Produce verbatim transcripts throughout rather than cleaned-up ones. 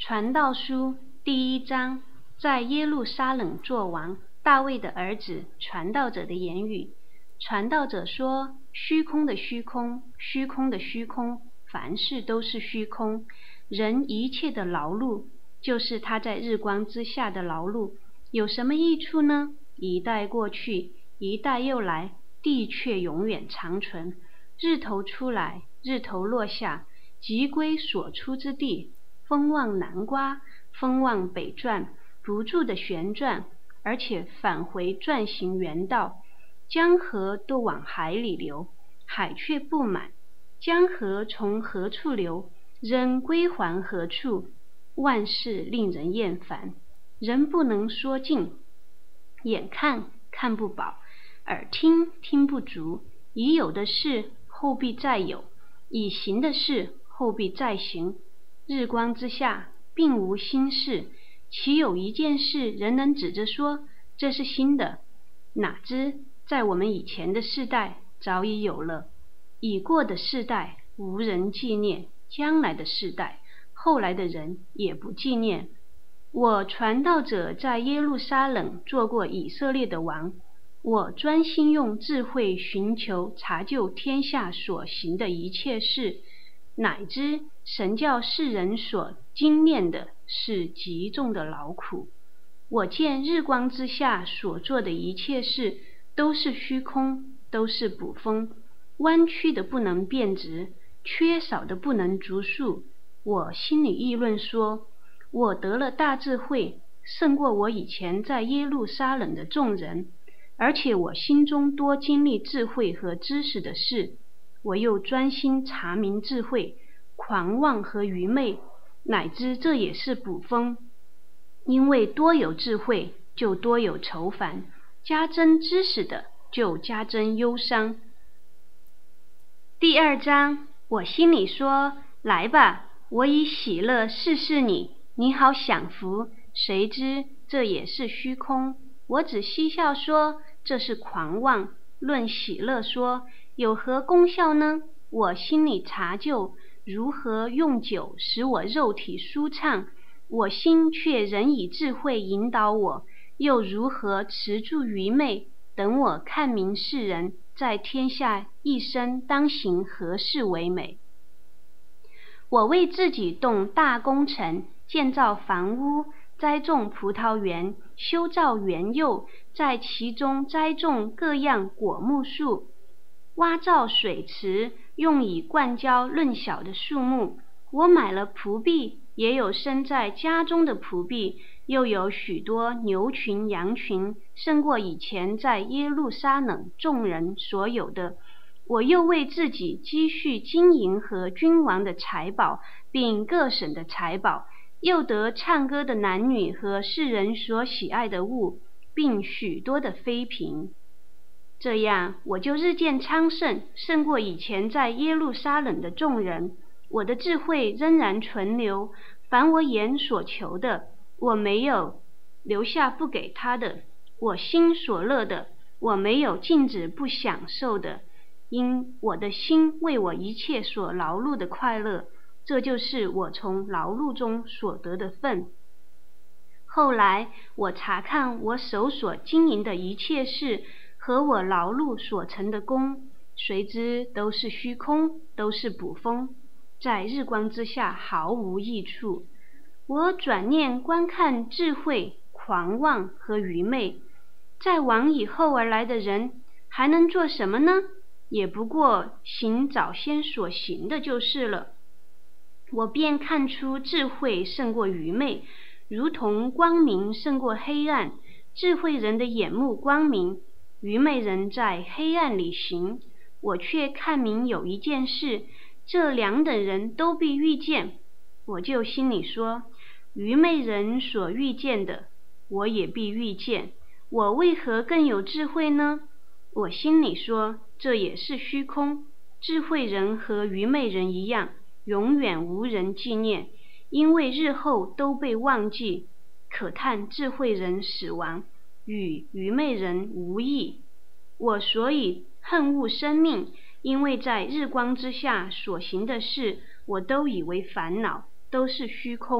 传道书第一章，在耶路撒冷作王，大卫的儿子传道者的言语。传道者说：虚空的虚空，虚空的虚空，凡事都是虚空。人一切的劳碌，就是他在日光之下的劳碌，有什么益处呢？一代过去，一代又来，地却永远长存。日头出来，日头落下，即归所出之地。风往南刮，风往北转，不住的旋转，而且返回转行原道。江河都往海里流，海却不满。江河从何处流，仍归还何处。万事令人厌烦，人不能说尽。眼看看不饱，耳听听不足。已有的事后必再有，已行的事后必再行。日光之下并无新事，岂有一件事人能指着说这是新的？哪知在我们以前的世代早已有了，已过的世代无人纪念，将来的世代后来的人也不纪念。我传道者在耶路撒冷做过以色列的王，我专心用智慧寻求查究天下所行的一切事，乃知神叫世人所经念的是极重的劳苦。我见日光之下所做的一切事都是虚空，都是捕风，弯曲的不能变直，缺少的不能逐数。我心里议论说，我得了大智慧，胜过我以前在耶路撒冷的众人，而且我心中多经历智慧和知识的事。我又专心查明智慧，狂妄和愚昧，乃知这也是捕风。因为多有智慧，就多有愁烦；加增知识的，就加增忧伤。第二章，我心里说：来吧，我以喜乐试试你，你好享福。谁知这也是虚空。我只嬉笑说这是狂妄，论喜乐说有何功效呢？我心里查究如何用酒使我肉体舒畅，我心却仍以智慧引导我，又如何持住愚昧，等我看明世人在天下一生当行何事为美。我为自己动大工程，建造房屋，栽种葡萄园，修造园囿，在其中栽种各样果木树，挖造水池，用以灌浇嫩小的树木。我买了仆婢，也有生在家中的仆婢，又有许多牛群羊群，胜过以前在耶路撒冷众人所有的。我又为自己积蓄金银和君王的财宝，并各省的财宝，又得唱歌的男女和世人所喜爱的物，并许多的妃嫔。这样我就日渐昌盛，胜过以前在耶路撒冷的众人。我的智慧仍然存留，凡我眼所求的，我没有留下不给他的；我心所乐的，我没有禁止不享受的。因我的心为我一切所劳碌的快乐，这就是我从劳碌中所得的分。后来我查看我手所经营的一切事和我劳碌所成的功，谁知都是虚空，都是捕风，在日光之下毫无益处。我转念观看智慧、狂妄和愚昧，在往以后而来的人还能做什么呢？也不过行早先所行的就是了。我便看出智慧胜过愚昧，如同光明胜过黑暗。智慧人的眼目光明，愚昧人在黑暗里行。我却看明有一件事，这两等人都必遇见。我就心里说，愚昧人所遇见的，我也必遇见。我为何更有智慧呢？我心里说，这也是虚空。智慧人和愚昧人一样，永远无人纪念，因为日后都被忘记。可叹智慧人死亡，与愚昧人无异。我所以恨恶生命，因为在日光之下所行的事，我都以为烦恼，都是虚空，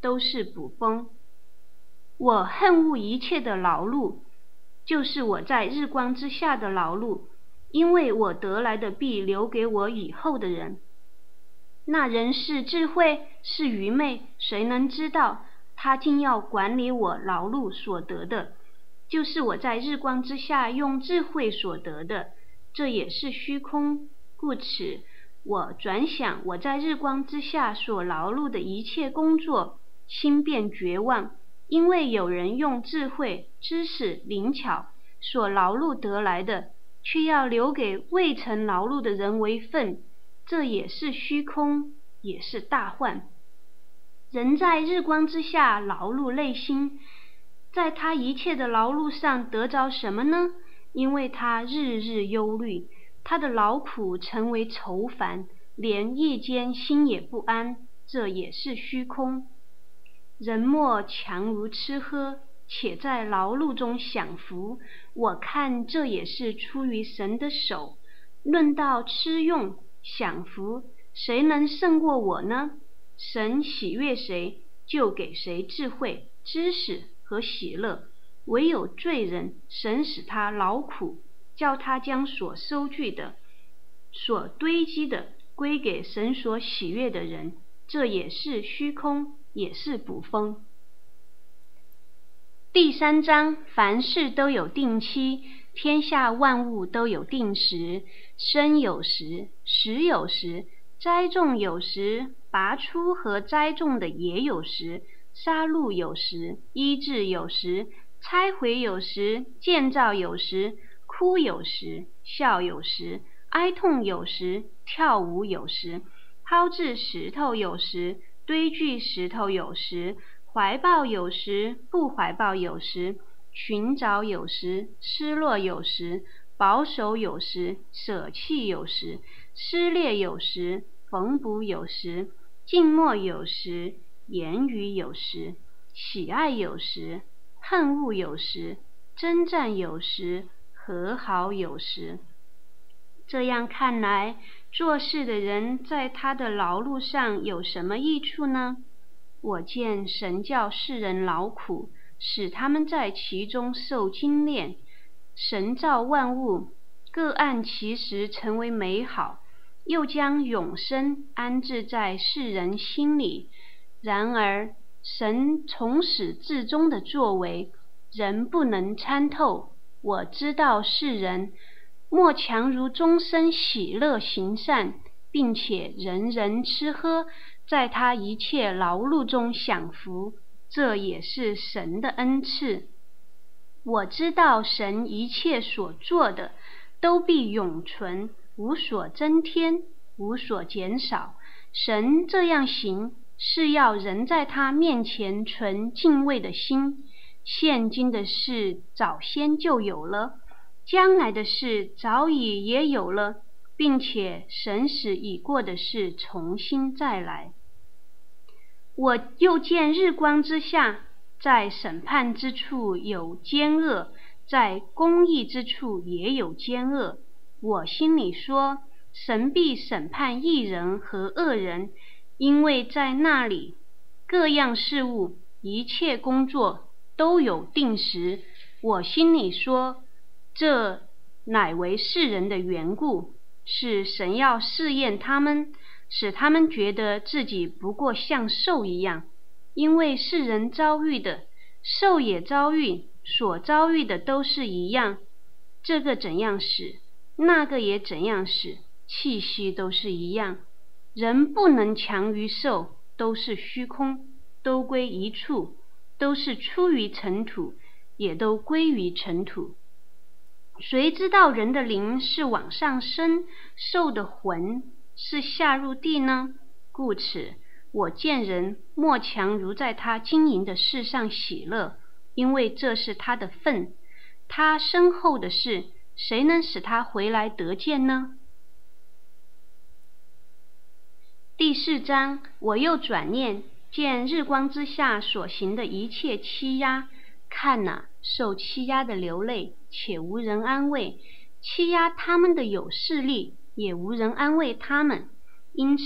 都是捕风。我恨恶一切的劳碌，就是我在日光之下的劳碌，因为我得来的必留给我以后的人。那人是智慧，是愚昧，谁能知道？他竟要管理我劳碌所得的，就是我在日光之下用智慧所得的，这也是虚空。故此，我转想我在日光之下所劳碌的一切工作，心便绝望，因为有人用智慧、知识、灵巧所劳碌得来的，却要留给未曾劳碌的人为分，这也是虚空，也是大患。人在日光之下劳碌累心，在他一切的劳碌上得着什么呢？因为他日日忧虑，他的劳苦成为愁烦，连夜间心也不安，这也是虚空。人莫强如吃喝，且在劳碌中享福，我看这也是出于神的手。论到吃用享福，谁能胜过我呢？神喜悦谁，就给谁智慧、知识和喜乐。唯有罪人，神使他劳苦，叫他将所收据的、所堆积的归给神所喜悦的人，这也是虚空，也是捕风。第三章，凡事都有定期，天下万物都有定时，生有时，死有时，栽种有时，拔出和栽种的也有时，杀戮有时，医治有时，拆毁有时，建造有时，哭有时，笑有时，哀痛有时，跳舞有时，抛掷石头有时，堆聚石头有时，怀抱有时，不怀抱有时，寻找有时，失落有时，保守有时，舍弃有时，撕裂有时，缝补有时，静默有时，言语有时，喜爱有时，恨恶有时，征战有时，和好有时。这样看来，做事的人在他的劳碌上有什么益处呢？我见神叫世人劳苦，使他们在其中受精炼。神造万物，各按其时成为美好，又将永生安置在世人心里。然而，神从始至终的作为，人不能参透。我知道世人莫强如终身喜乐行善，并且人人吃喝，在他一切劳碌中享福，这也是神的恩赐。我知道神一切所做的都必永存，无所增添，无所减少。神这样行，是要人在他面前存敬畏的心。现今的事早先就有了，将来的事早已也有了，并且神使已过的事重新再来。我又见日光之下，在审判之处有奸恶，在公义之处也有奸恶。我心里说，神必审判义人和恶人，因为在那里各样事物、一切工作都有定时。我心里说，这乃为世人的缘故，是神要试验他们，使他们觉得自己不过像兽一样。因为世人遭遇的，兽也遭遇，所遭遇的都是一样。这个怎样死，那个也怎样死，气息都是一样。人不能强于兽，都是虚空，都归一处，都是出于尘土，也都归于尘土。谁知道人的灵是往上升，兽的魂是下入地呢？故此，我见人莫强如在他经营的事上喜乐，因为这是他的份。他身后的事，谁能使他回来得见呢？第四章，我又转念，见日光之下所行的一切欺压，看哪、啊，受欺压的流泪，且无人安慰；欺压他们的有势力，也无人安慰他们。因此，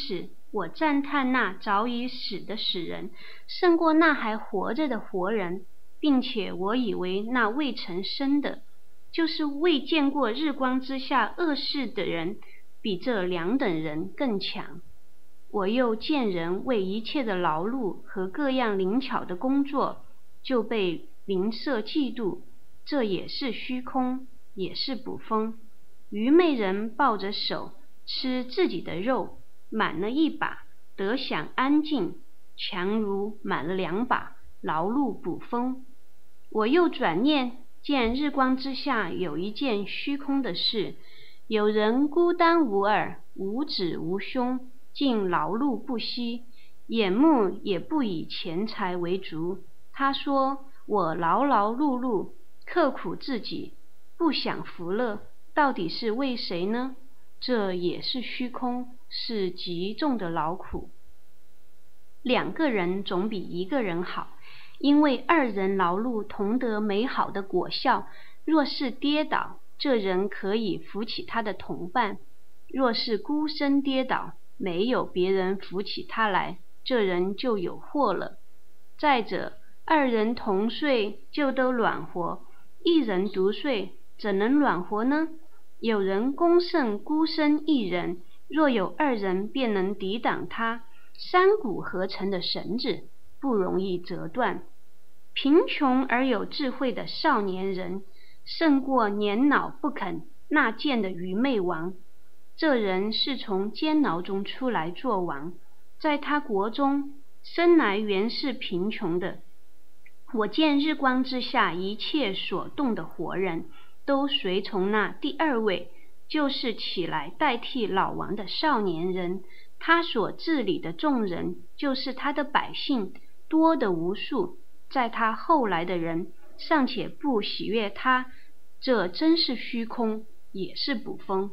我赞叹那早已死的死人，胜过那还活着的活人，并且我以为那未曾生的，就是未见过日光之下恶事的人，比这两等人更强。我又见人为一切的劳碌和各样灵巧的工作，就被邻舍嫉妒，这也是虚空，也是捕风。愚昧人抱着手吃自己的肉，满了一把，得享安静，强如满了两把，劳碌捕风。我又转念见日光之下有一件虚空的事，有人孤单无二，无子无兄，竟劳碌不息，眼目也不以钱财为足。他说：我劳劳碌碌，刻苦自己，不享福乐，到底是为谁呢？这也是虚空，是极重的劳苦。两个人总比一个人好，因为二人劳碌同得美好的果效。若是跌倒，这人可以扶起他的同伴；若是孤身跌倒，没有别人扶起他来，这人就有祸了。再者，二人同睡就都暖和，一人独睡怎能暖和呢？有人攻胜孤身一人，若有二人便能抵挡他。三股合成的绳子不容易折断。贫穷而有智慧的少年人，胜过年老不肯纳谏的愚昧王。这人是从监牢中出来做王，在他国中生来原是贫穷的。我见日光之下一切所动的活人，都随从那第二位，就是起来代替老王的少年人。他所治理的众人，就是他的百姓，多得无数。在他后来的人，尚且不喜悦他，这真是虚空，也是捕风。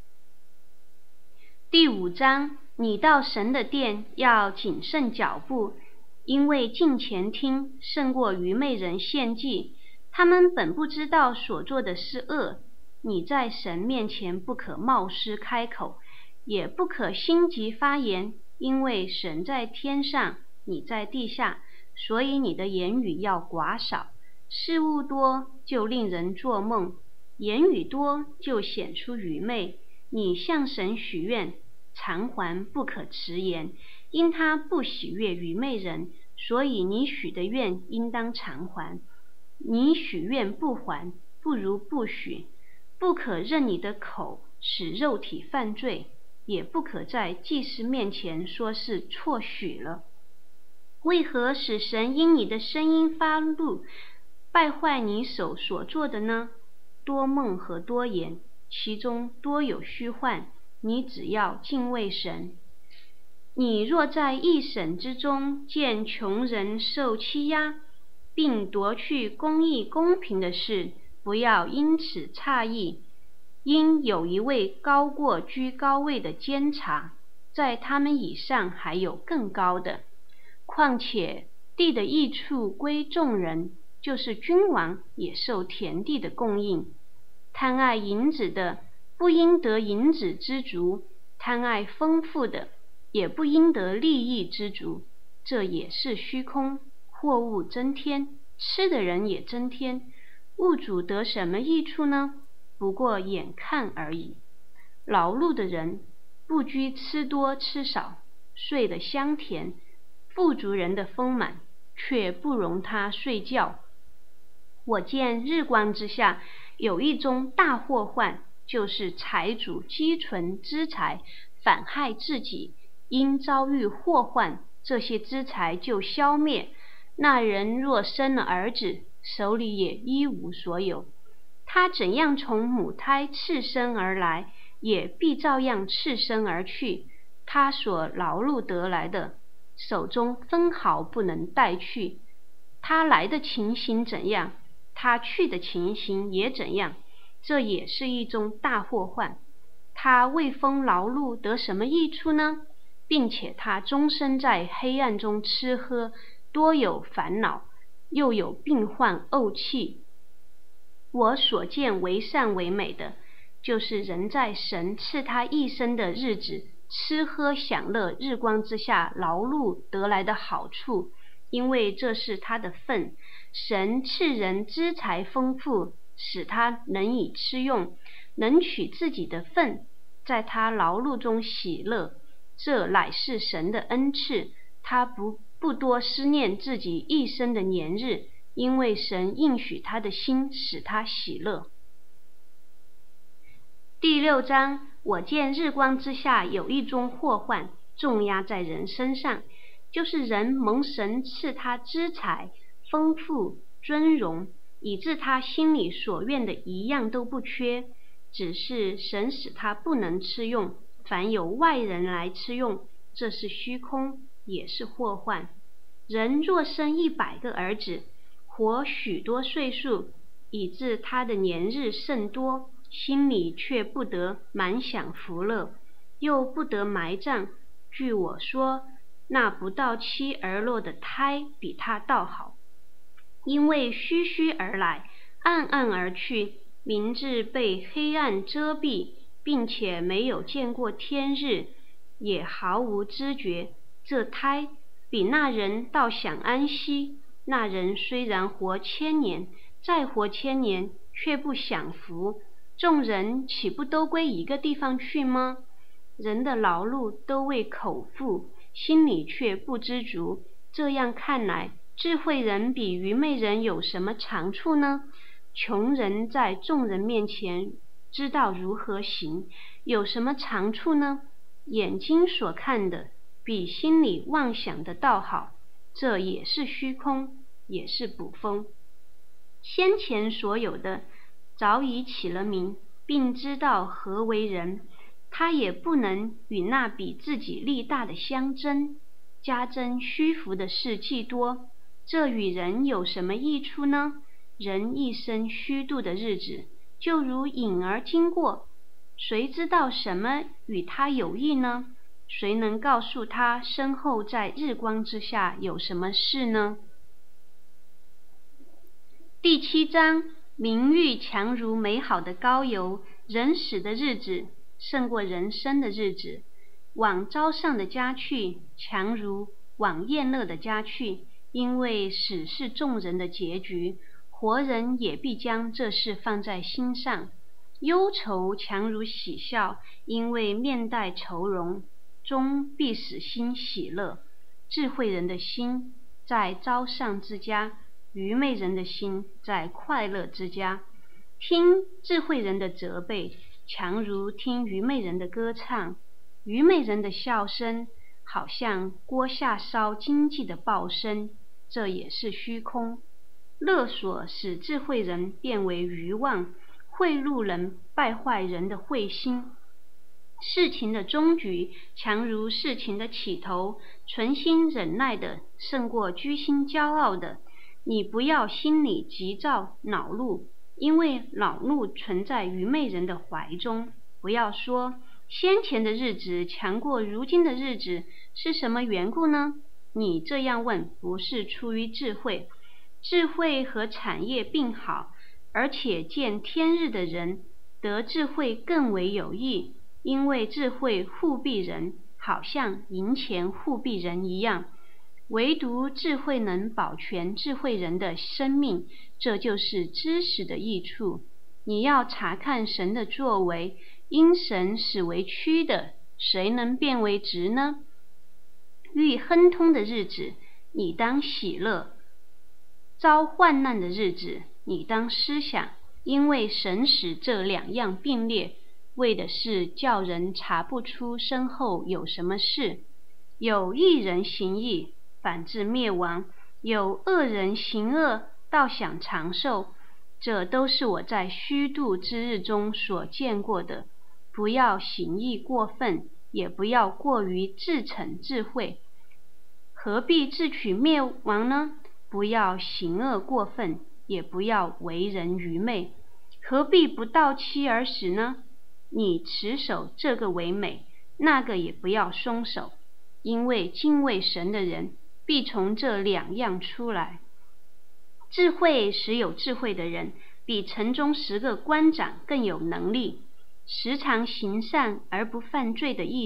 第五章，你到神的殿要谨慎脚步，因为近前听胜过愚昧人献祭。他们本不知道所做的是恶。你在神面前不可冒失开口，也不可心急发言，因为神在天上，你在地下，所以你的言语要寡少。事物多就令人做梦，言语多就显出愚昧。你向神许愿，偿还不可迟延，因他不喜悦愚昧人，所以你许的愿应当偿还。你许愿不还，不如不许。不可任你的口使肉体犯罪，也不可在祭司面前说是错许了。为何使神因你的声音发怒，败坏你手所做的呢？多梦和多言，其中多有虚幻，你只要敬畏神。你若在一审之中见穷人受欺压，并夺去公义公平的事，不要因此诧异，因有一位高过居高位的监察，在他们以上还有更高的。况且地的益处归众人，就是君王也受田地的供应。贪爱银子的，不应得银子之足；贪爱丰富的，也不应得利益之足。这也是虚空，货物增添，吃的人也增添，物主得什么益处呢？不过眼看而已。劳碌的人不拘吃多吃少，睡得香甜；富足人的丰满，却不容他睡觉。我见日光之下有一宗大祸患，就是财主积存资财，反害自己，因遭遇祸患，这些资财就消灭。那人若生了儿子，手里也一无所有。他怎样从母胎赤身而来，也必照样赤身而去。他所劳碌得来的，手中分毫不能带去。他来的情形怎样，他去的情形也怎样。这也是一宗大祸患。他为风劳碌得什么益处呢？并且他终身在黑暗中吃喝，多有烦恼，又有病患怄气。我所见为善为美的，就是人在神赐他一生的日子吃喝享乐日光之下劳碌得来的好处，因为这是他的份。神赐人资财丰富，使他能以吃用，能取自己的份，在他劳碌中喜乐，这乃是神的恩赐。他不不多思念自己一生的年日，因为神应许他的心，使他喜乐。第六章，我见日光之下有一宗祸患重压在人身上，就是人蒙神赐他资财丰富尊荣，以致他心里所愿的一样都不缺，只是神使他不能吃用，凡有外人来吃用，这是虚空，也是祸患。人若生一百个儿子，活许多岁数，以致他的年日甚多，心里却不得满享福乐，又不得埋葬。据我说，那不到期而落的胎比他倒好，因为虚虚而来，暗暗而去，明日被黑暗遮蔽，并且没有见过天日，也毫无知觉。这胎比那人倒享安息。那人虽然活千年，再活千年，却不享福。众人岂不都归一个地方去吗？人的劳碌都为口腹，心里却不知足。这样看来，智慧人比愚昧人有什么长处呢？穷人在众人面前知道如何行，有什么长处呢？眼睛所看的比心里妄想的倒好，这也是虚空，也是捕风。先前所有的早已起了名，并知道何为人，他也不能与那比自己力大的相争，加增虚浮的事既多，这与人有什么益处呢？人一生虚度的日子，就如影儿经过，谁知道什么与他有益呢？谁能告诉他身后在日光之下有什么事呢？第七章，名誉强如美好的膏油，人死的日子胜过人生的日子。往招上的家去，强如往宴乐的家去，因为死是众人的结局，活人也必将这事放在心上。忧愁强如喜笑，因为面带愁容，终必使心喜乐。智慧人的心在招上之家，愚昧人的心在快乐之家。听智慧人的责备，强如听愚昧人的歌唱。愚昧人的笑声，好像锅下烧经济的爆声，这也是虚空。勒索使智慧人变为愚妄，贿赂人败坏人的慧心。事情的终局强如事情的起头，存心忍耐的胜过居心骄傲的。你不要心里急躁恼怒，因为恼怒存在愚昧人的怀中。不要说先前的日子强过如今的日子，是什么缘故呢？你这样问不是出于智慧。智慧和产业并好，而且见天日的人得智慧更为有益，因为智慧护庇人，好像银钱护庇人一样。唯独智慧能保全智慧人的生命，这就是知识的益处。你要查看神的作为，因神使为曲的，谁能变为直呢？遇亨通的日子，你当喜乐；遭患难的日子，你当思想，因为神使这两样并列，为的是叫人查不出身后有什么事。有义人行义，反致灭亡；有恶人行恶，倒享长寿。这都是我在虚度之日中所见过的。不要行义过分，也不要过于自逞智慧。何必自取灭亡呢？不要行恶过分，也不要为人愚昧。何必不到期而死呢？你持守这个为美，那个也不要松手，因为敬畏神的人必从这两样出来。智慧使有智慧的人，比城中十个官长更有能力。时常行善而不犯罪的义人，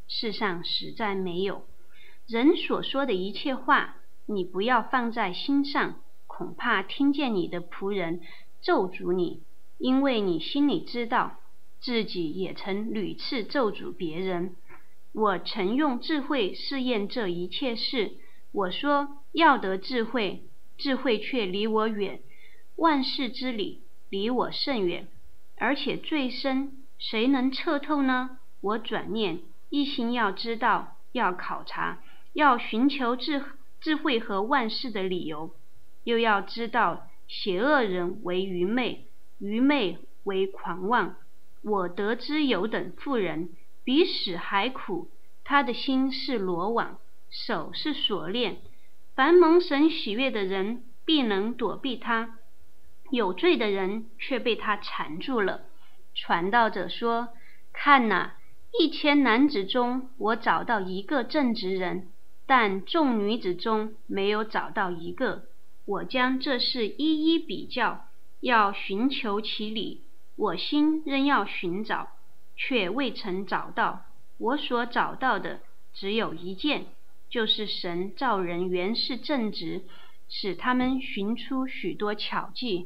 世上实在没有。人所说的一切话，你不要放在心上，恐怕听见你的仆人咒诅你，因为你心里知道，自己也曾屡次咒诅别人。我曾用智慧试验这一切事，我说要得智慧，智慧却离我远，万事之理离我甚远，而且最深，谁能彻透呢？我转念，一心要知道，要考察，要寻求智智慧和万事的理由，又要知道邪恶人为愚昧，愚昧为狂妄。我得知有等妇人比死还苦，他的心是罗网，手是锁链，凡蒙神喜悦的人必能躲避他，有罪的人却被他缠住了。传道者说，看哪，一千男子中我找到一个正直人，但众女子中没有找到一个。我将这事一一比较，要寻求其理，我心仍要寻找，却未曾找到。我所找到的只有一件，就是神造人原是正直，使他们寻出许多巧计。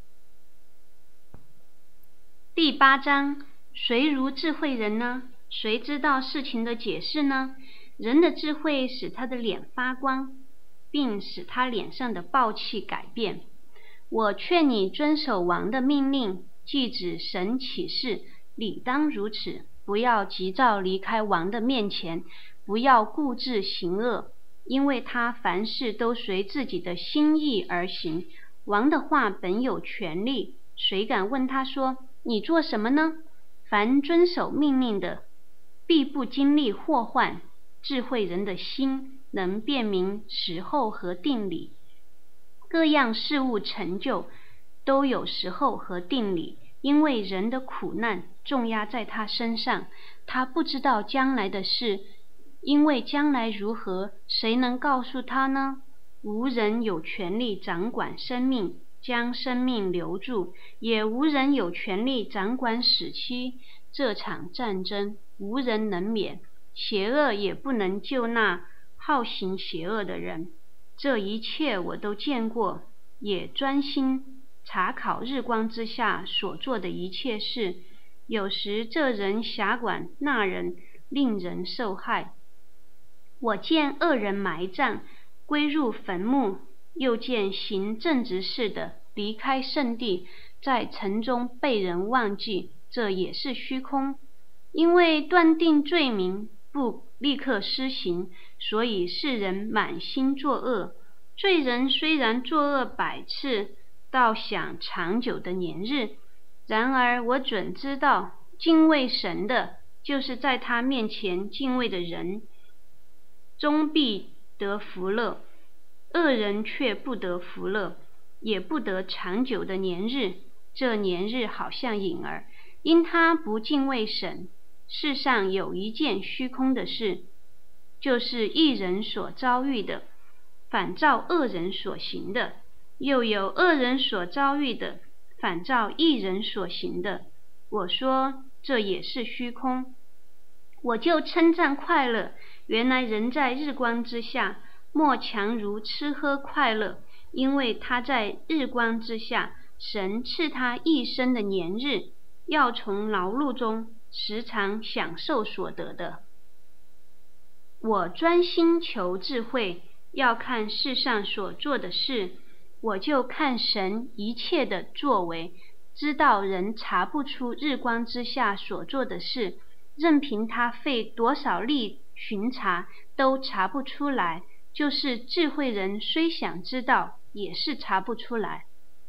第八章，谁如智慧人呢？谁知道事情的解释呢？人的智慧使他的脸发光，并使他脸上的暴气改变。我劝你遵守王的命令，既指神启示，理当如此。不要急躁离开王的面前，不要固执行恶，因为他凡事都随自己的心意而行。王的话本有权利，谁敢问他说，你做什么呢？凡遵守命令的，必不经历祸患。智慧人的心能辨明时候和定理，各样事物成就都有时候和定理，因为人的苦难重压在他身上，他不知道将来的事，因为将来如何，谁能告诉他呢？无人有权利掌管生命，将生命留住，也无人有权利掌管死期。这场战争无人能免，邪恶也不能救那好行邪恶的人。这一切我都见过，也专心查考日光之下所做的一切事。有时这人辖管那人，令人受害。我见恶人埋葬，归入坟墓，又见行正直事的离开圣地，在城中被人忘记，这也是虚空。因为断定罪名不立刻施行，所以世人满心作恶。罪人虽然作恶百次，倒想长久的年日。然而我准知道，敬畏神的，就是在他面前敬畏的人，终必得福乐；恶人却不得福乐，也不得长久的年日。这年日好像影儿，因他不敬畏神。世上有一件虚空的事，就是义人所遭遇的，反照恶人所行的；又有恶人所遭遇的，反照义人所行的。我说这也是虚空，我就称赞快乐。原来人在日光之下，莫强如吃喝快乐，因为他在日光之下，神赐他一生的年日，要从劳碌中时常享受所得的。我专心求智慧，要看世上所做的事，我就看神一切的作为，知道人查不出日光之下所做的事，任凭他费多少力巡查，都查不出来。就是智慧人虽想知道，也是查不出来。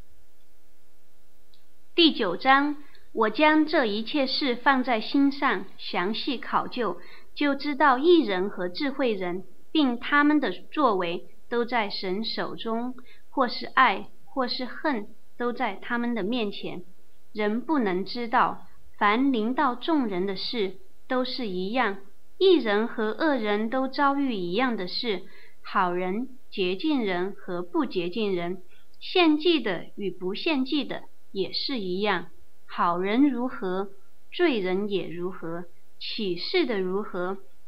第九章，我将这一切事放在心上，详细考究，就知道义人和智慧人，并他们的作为，都在神手中，或是爱，或是恨，都在他们的面前。人不能知道，凡临到众人的事，都是一样。义人和恶人都遭遇一样的事，好人、洁净人和不洁净人，献祭的与不献祭的也是一样。好人如何，罪人也如何；起誓的如何，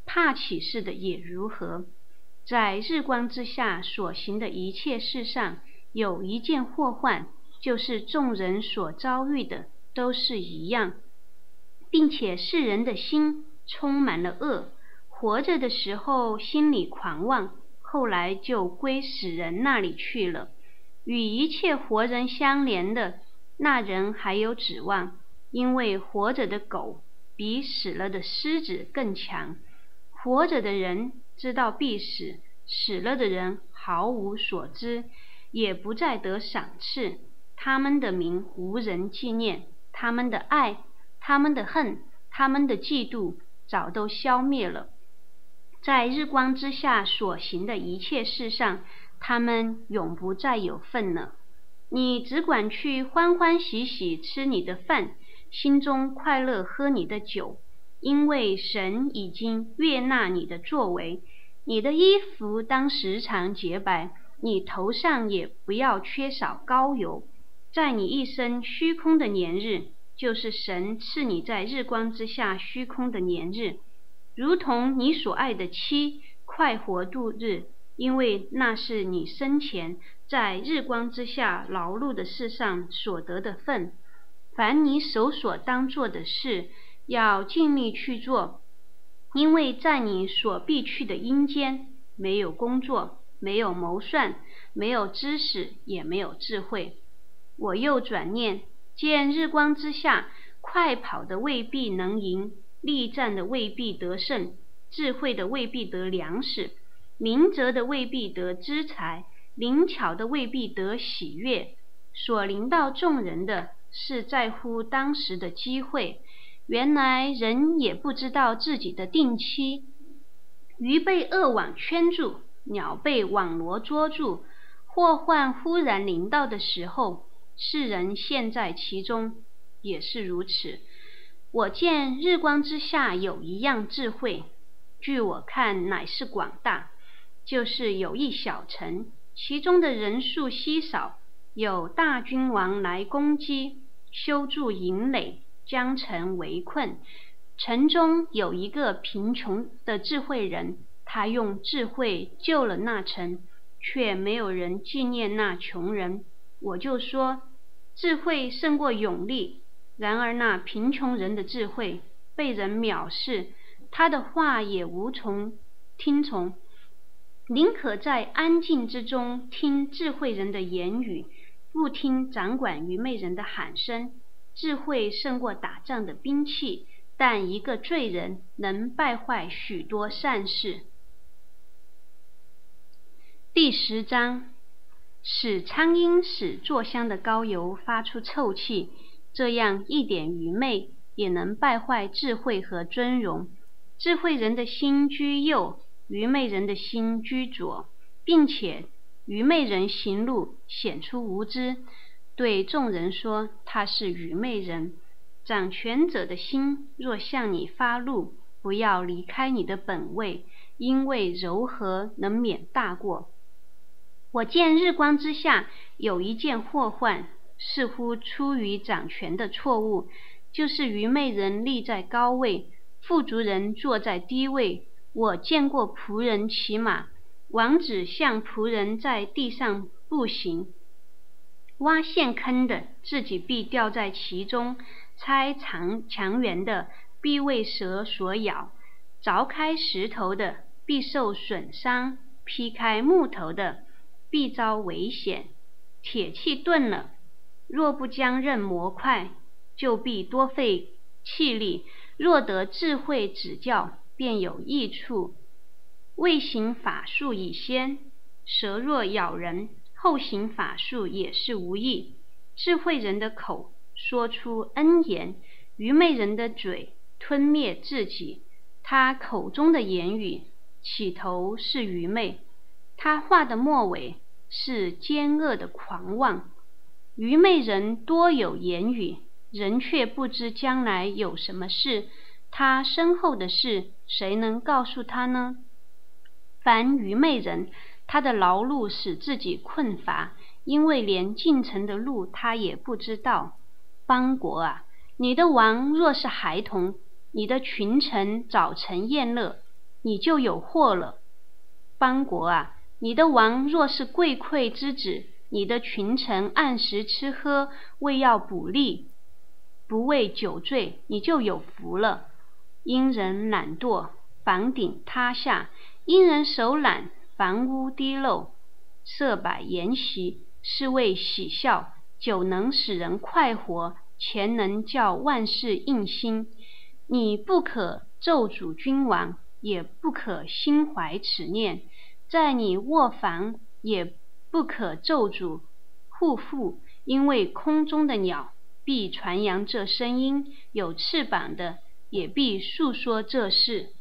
怕起事的也如何？在日光之下所行的一切事上，有一件祸患，就是众人所遭遇的都是一样，并且世人的心充满了恶，活着的时候心里狂妄，后来就归死人那里去了。与一切活人相连的那人还有指望，因为活着的狗比死了的狮子更强。活着的人知道必死，死了的人毫无所知，也不再得赏赐。他们的名无人纪念，他们的爱，他们的恨，他们的嫉妒早都消灭了。在日光之下所行的一切事上，他们永不再有份了。你只管去欢欢喜喜吃你的饭，心中快乐喝你的酒，因为神已经悦纳你的作为。你的衣服当时常洁白，你头上也不要缺少膏油。在你一生虚空的年日，就是神赐你在日光之下虚空的年日，如同你所爱的妻快活度日，因为那是你生前在日光之下劳碌的事上所得的份。凡你手所当做的事，要尽力去做，因为在你所必去的阴间，没有工作，没有谋算，没有知识，也没有智慧。我又转念，见日光之下，快跑的未必能赢，力战的未必得胜，智慧的未必得粮食，明哲的未必得资财，灵巧的未必得喜悦。所临到众人的是在乎当时的机会。原来人也不知道自己的定期，鱼被恶网圈住，鸟被网罗捉住，祸患忽然临到的时候，世人陷在其中，也是如此。我见日光之下有一样智慧，据我看乃是广大，就是有一小城，其中的人数稀少，有大君王来攻击，修筑营垒，将城围困。城中有一个贫穷的智慧人，他用智慧救了那城，却没有人纪念那穷人。我就说，智慧胜过勇力。然而那贫穷人的智慧被人藐视，他的话也无从听从，宁可在安静之中听智慧人的言语，不听掌管愚昧人的喊声。智慧胜过打仗的兵器，但一个罪人能败坏许多善事。第十章，使苍蝇使坐香的膏油发出臭气，这样一点愚昧也能败坏智慧和尊荣。智慧人的心居右，愚昧人的心居左，并且愚昧人行路显出无知，对众人说他是愚昧人。掌权者的心若向你发怒，不要离开你的本位，因为柔和能免大过。我见日光之下有一件祸患，似乎出于掌权的错误，就是愚昧人立在高位，富足人坐在低位。我见过仆人骑马，王子向仆人在地上步行。挖陷坑的自己必掉在其中，拆长墙垣的必为蛇所咬，凿开石头的必受损伤，劈开木头的必遭危险。铁器钝了，若不将刃磨快，就必多费气力。若得智慧指教，便有益处。未行法术以先，蛇若咬人，后行法术也是无益。智慧人的口说出恩言，愚昧人的嘴吞灭自己。他口中的言语起头是愚昧，他话的末尾是奸恶的狂妄。愚昧人多有言语，人却不知将来有什么事，他身后的事谁能告诉他呢？凡愚昧人，他的劳碌使自己困乏，因为连进城的路他也不知道。邦国啊，你的王若是孩童，你的群臣早晨宴乐， 你就有祸了。邦国啊，你的王若是贵馈之子，你的群臣按时吃喝，为要补力，不为酒醉，你就有福了。因人懒惰，房顶塌下；因人手懒，房屋滴漏。设摆筵席，是为喜笑。酒能使人快活，钱能叫万事应心。你不可咒诅君王，也不可心怀此念。在你卧房，也不可咒诅户妇，因为空中的鸟必传扬这声音，有翅膀的也必述说这事。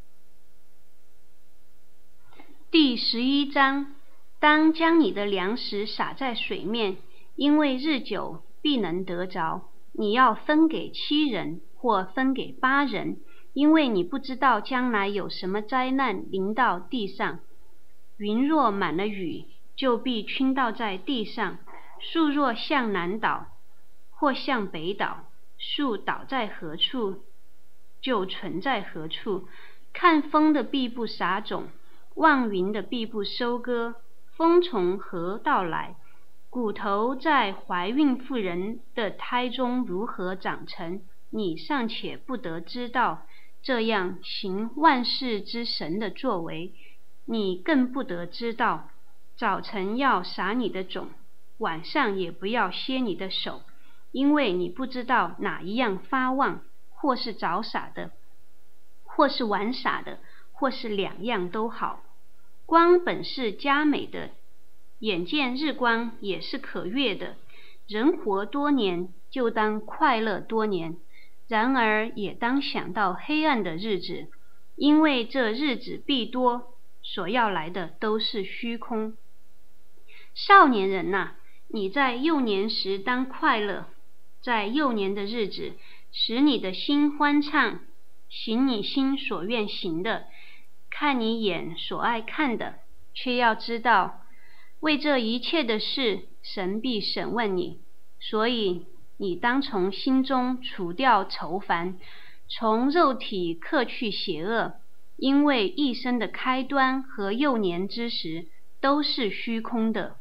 第十一章，当将你的粮食撒在水面，因为日久必能得着。你要分给七人，或分给八人，因为你不知道将来有什么灾难临到地上。云若满了雨，就必倾倒在地上；树若向南倒，或向北倒，树倒在何处，就存在何处。看风的必不撒种，望云的必不收割。风从何到来？骨头在怀孕妇人的胎中如何长成，你尚且不得知道。这样行万事之神的作为，你更不得知道。早晨要撒你的种，晚上也不要歇你的手，因为你不知道哪一样发旺，或是早撒的，或是晚撒的，或是两样都好。光本是佳美的，眼见日光也是可悦的。人活多年，就当快乐多年，然而也当想到黑暗的日子，因为这日子必多，所要来的都是虚空。少年人啊，你在幼年时当快乐，在幼年的日子，使你的心欢畅，行你心所愿行的，看你眼所爱看的，却要知道，为这一切的事，神必审问你。所以你当从心中除掉愁烦，从肉体克去邪恶，因为一生的开端和幼年之时都是虚空的。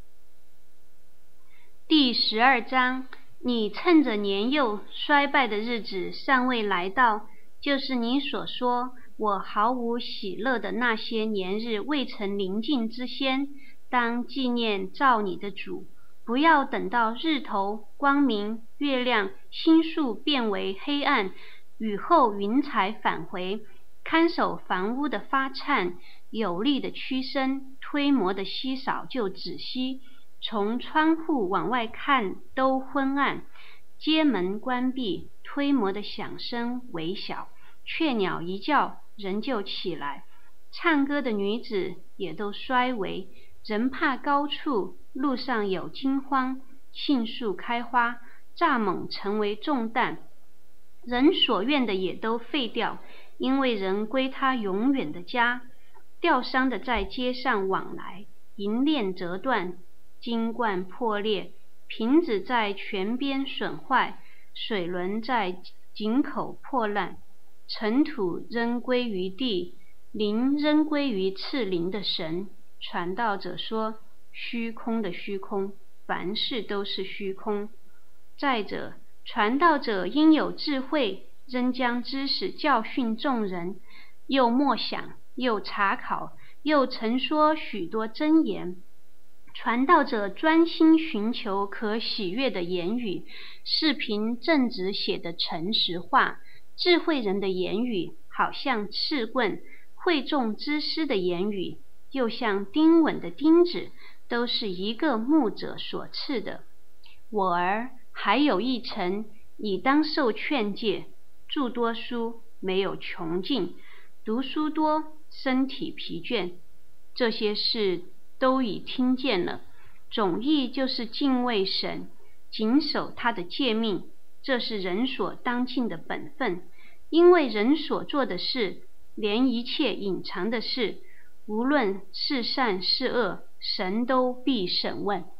第十二章，你趁着年幼衰败的日子尚未来到，就是你所说我毫无喜乐的那些年日未曾临近之先，当纪念造你的主。不要等到日头光明，月亮星宿变为黑暗，雨后云彩返回，看守房屋的发颤，有力的屈伸，推磨的稀少就止息。从窗户往外看都昏暗，街门关闭，推磨的响声微小，雀鸟一叫人就起来，唱歌的女子也都衰微。人怕高处，路上有惊慌，杏树开花，蚱蜢成为重担，人所愿的也都废掉，因为人归他永远的家。吊丧的在街上往来，银链折断，金冠破裂，瓶子在泉边损坏，水轮在井口破烂，尘土仍归于地，灵仍归于赐灵的神。传道者说，虚空的虚空，凡事都是虚空。再者，传道者应有智慧，仍将知识教训众人，又默想，又查考，又陈说许多真言。传道者专心寻求可喜悦的言语，是凭正直写的诚实话。智慧人的言语好像刺棍，会众知识的言语又像钉稳的钉子，都是一个牧者所赐的。我儿，还有一程，你当受劝诫。著多书，没有穷尽；读书多，身体疲倦。这些事都已听见了。总意就是敬畏神，谨守他的诫命，这是人所当尽的本分。因为人所做的事，连一切隐藏的事，无论是善是恶，神都必审问。